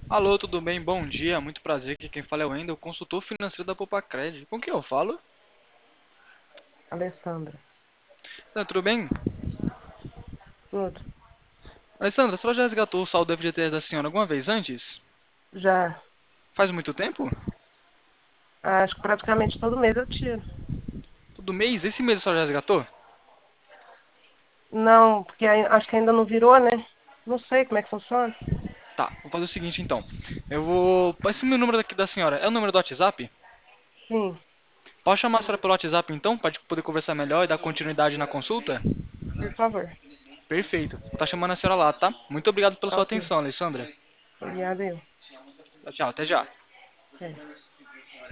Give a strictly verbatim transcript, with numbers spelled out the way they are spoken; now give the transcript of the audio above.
Alô, tudo bem? Bom dia, muito prazer. Aqui quem fala é o Wendel, consultor financeiro da Popacred. Com quem eu falo? Alessandra, Ah, tudo bem? tudo. Alessandra, a senhora já resgatou o saldo F G T S da senhora alguma vez antes? Já, Faz muito tempo? acho que praticamente todo mês eu tiro. Todo mês? Esse mês a senhora já resgatou? Não, porque ai- acho que ainda não virou, né? Não sei como é que funciona. Tá, vou fazer o seguinte então. Eu vou. Esse meu número daqui da senhora é o número do WhatsApp? Sim, Pode chamar a senhora pelo WhatsApp então, para poder conversar melhor e dar continuidade na consulta? por favor. Perfeito. Vou estar chamando a senhora lá, tá? Muito obrigado pela sua Ok. atenção, Alessandra. Obrigada, eu. Tchau, tchau, até já. É.